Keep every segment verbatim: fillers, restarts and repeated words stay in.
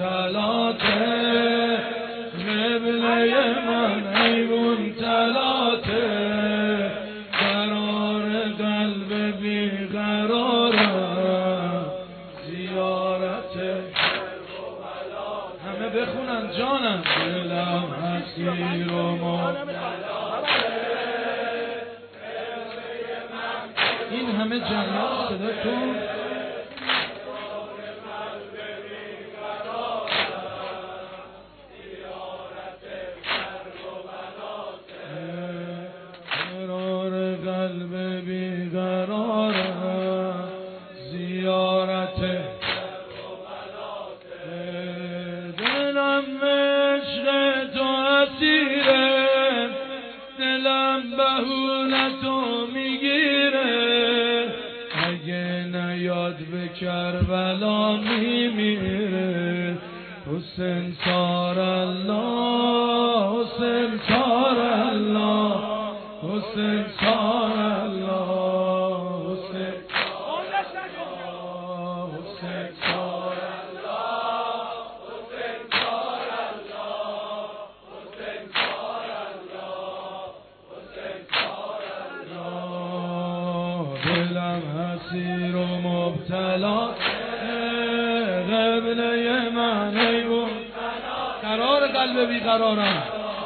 مبتلاته قبله من حیوان تلاته قرار قلب بیقرارم زیارته همه بخونن جانم دلم اسیر و مبتلاته این همه جریان صداتون قرار قلب بیقرارم زیارت دلم عشق تو اسیره دلم بهونتو میگیره اگه نیاد به کربلا میمیره حسین سار الله حسین سار الله حسین سار الله حسین حسین سار الله حسین سار الله حسین سار الله حسین سار الله دلم اسیر و مبتلا قبله من حیوان قرار قلب بیقرارم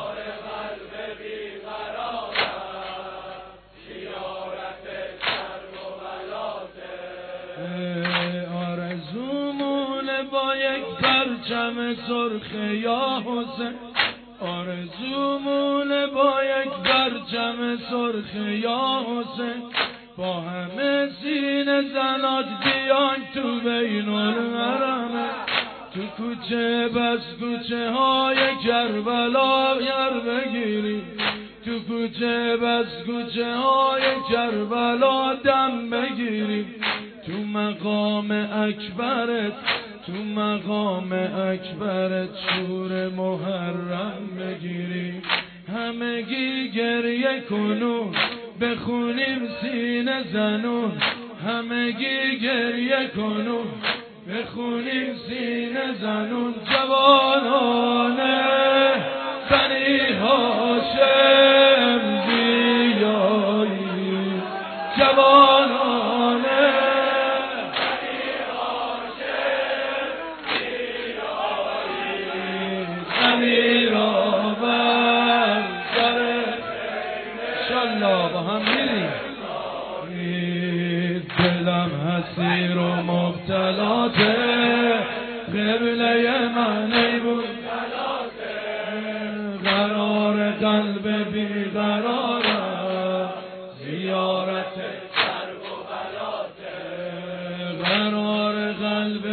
آرزومونه با یک پرچم سرخ یا حسین آرزومونه با یک پرچم سرخ یا حسین با همه سینه زنات بیان تو بین الحرمه تو کوچه بس کوچه های کربلا یر بگیری تو کوچه بس کوچه های کربلا دم بگیری تو مقام اکبرت تو مقام اکبرت شور محرم بگیری همگی گریه کنون بخونیم سینه زنون همگی گریه کنون بخونیم سینه زنون جوانانه بنی هاشم بیایی جوانانه بنی هاشم بیایی زمین را بر سر انشالله با هم میریم دلم اسیر و مبتلاته قبله من حیوان قرار قلب بیقرارم زیارت کرب و بلاته قرار قلب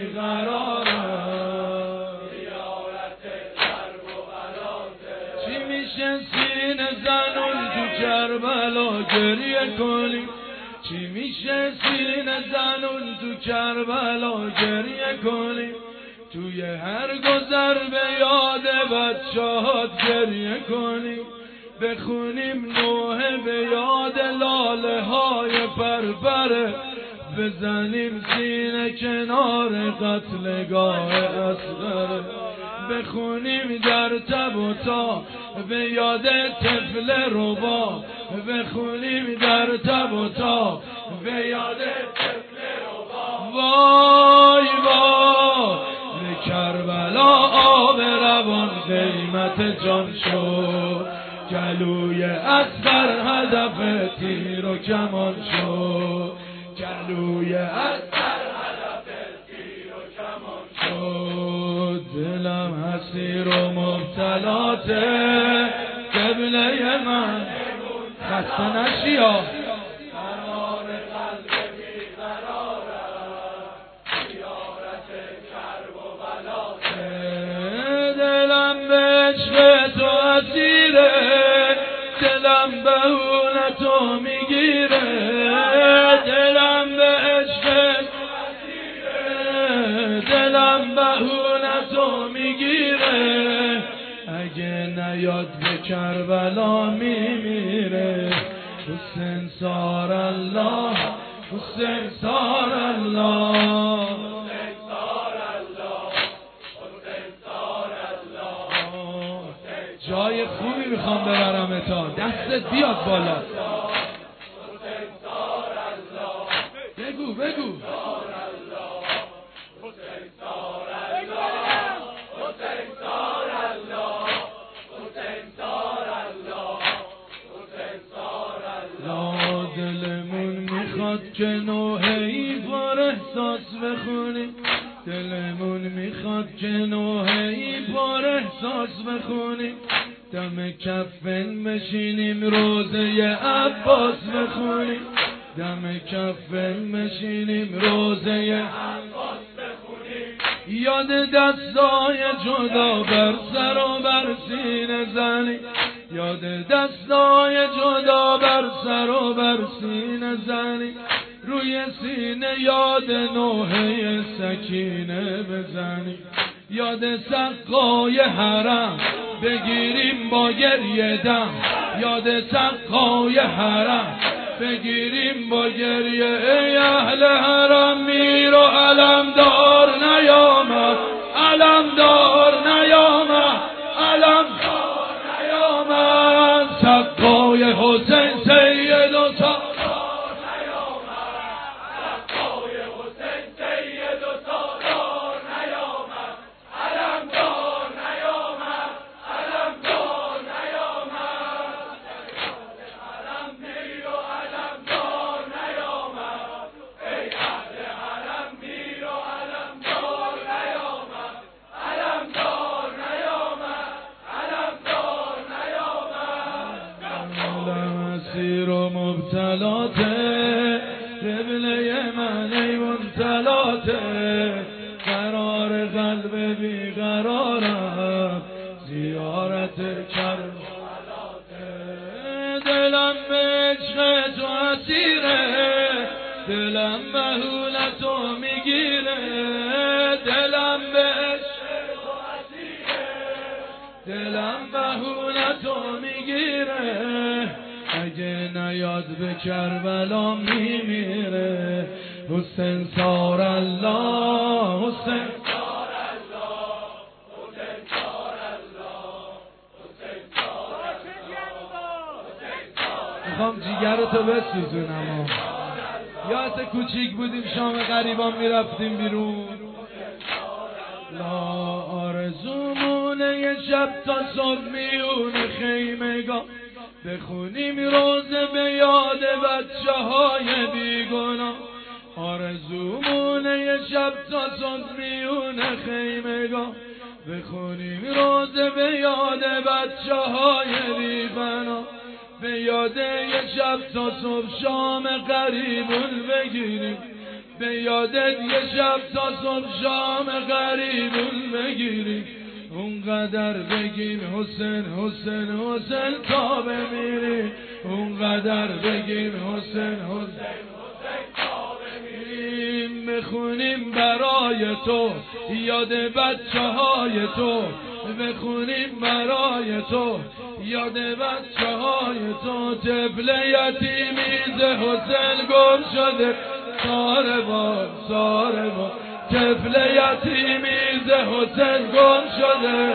بیقرارم زیارت کرب و بلاته چی میشه سینه زنون تو کربلا گریه کنی چی میشه سینه زنون تو کربلا گریه کنی توی هر گذر به یاد بچهات گریه کنی بخونیم نوحه به یاد لاله های پرپره بزنیم سینه کنار قتلگاه اصغره بخونیم در تب و تا به یاد طفل ربا بخونیم در تب و تا به یاد طفل ربا وای وای به کربلا آب روان قیمت جان شد گلوی اصغر هدف تیر و کمان شد گلوی اصغر هدف تیر و کمان شد دلم اسیر و مبتلاته قبله من خسته نشی ها قرار قلب بیقرارم زیارت کرب و بلاته دلم به عشق تو اسیره دلم بهونتو میگیره دلم به عشق دلم بهونتو میگیره اگه نیاد به کربلا میمیره حسین سار الله حسین سار الله حسین سار الله میخوام ببرم تا دستت بیاد بالا. بگو بگو دلمون میخواد که نوحه‌ای بار احساس بخونیم، دلمون میخواد که نوحه‌ای بار احساس بخونیم، دم کفن بشینیم روزه عباس بخونیم، دم کفن بشینیم روزه عباس بخونیم، یاد دستای جدا بر سر و بر سینه زنیم، یاد دستای جدا بر سر و بر سینه زنی، روی سینه یاد نوحه سکینه بزنی، یاد سقای حرم بگیریم با گریه دم، یاد سقای حرم بگیریم با گریه. ای اهل حرم میر و علمدار نیامد، علمدار نیامد، علمدار نیامد، سقای حسین سید و سالار نیامد، سقای حسین سید و سالار نیامد، علمدار نیامد، علمدار نیامد، حرم میر و علمدار نیامد، ای اهل حرم میر و علمدار نیامد، علمدار نیامد، علمدار نیامد. مسیر و مبتلاته قبله من ایوان تلاته، قرار قلب بیقرارم زیارت کربلاته، دلم به عشق تو اسیره، دلم مهولتو میگیره، دلم به عشق تو اسیره، دلم مهولتو میگیره، اگه نیاد به کربلا میمیره. حسین سار الله، حسین سار الله، حسین سار الله، حسین سار الله. میخوام جیگرتو بسوزونم. یاد کوچیک بودیم شام غریبان میرفتیم بیرون، لا آرزومونه یه شب تا صبح میونه خیمگاه بخونیم روزه به یاد بچه های بیگناه، آرزومونه یه شب تا صبح میونه خیمگاه بخونیم روزه به یاد بچه های بیگناه، به یاد یه شب تا صبح شام غریبون بگیریم، به یادت یه شب تا صبح شام غریبون بگیریم، اونقدر بگیم حسین حسین حسین تا بمیریم، اونقدر بگیم حسین حسین حسین تا بمیریم، بخونیم برای تو یاد بچه های تو، بخونیم برای تو یاد بچه های تو، طفل یتیمی ز حسین گم شده ساره بار ساره بار، طفل یتیمی ز حسین گم شده،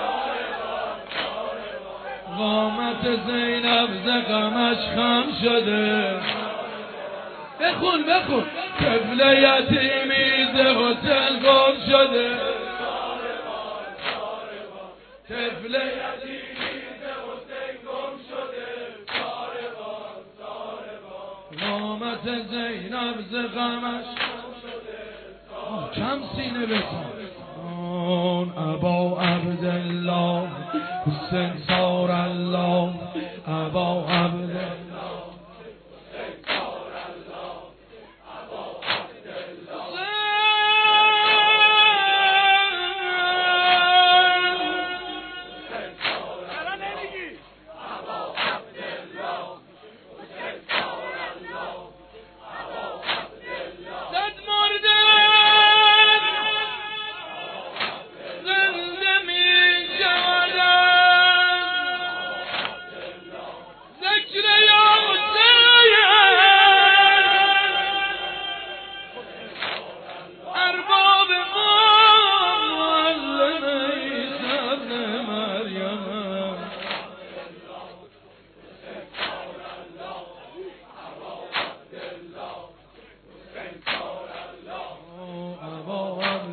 قامت زینب ز غمش خم شده، بخون بخون، طفل یتیمی ز حسین گم شده، طفل یتیمی ز حسین گم شده، ساره بار ساره بار، قامت زینب ز غمش کم سینه بکن. ابا عبدالله حسین سار الله، ابا عبدالله حسین سار الله، ابا عبدالله.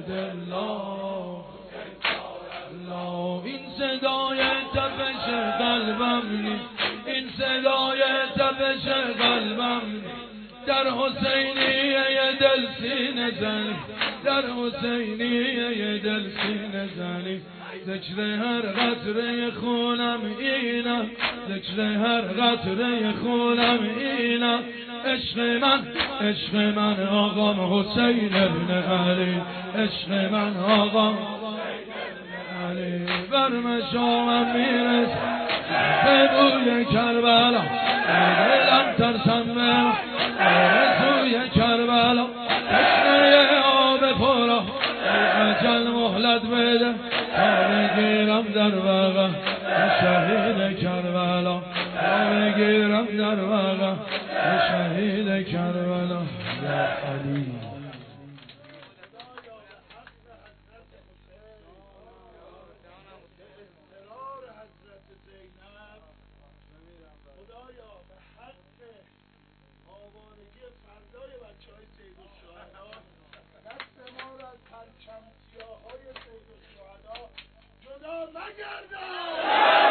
الله الله. این صدای تپش قلبم نیست، این صدای تپش قلبم در حسینیه دل سینه زنی، در حسینیه دل سینه زنی. ذکر هر قطره خونم اینا، ذکر هر قطره خونم اینا. عشق من عشق من آقام حسین ابن علی، عشق من آقام علی. بر مشامم میرس به بوی کربلا، دلم ترسم به سوی کربلا. تشنه آب پرا اجل مهلت بده تا بگیرم در بقا شهید کربلا، تا بگیرم در بقا شهید کربلا. یا علی جدا نگردم.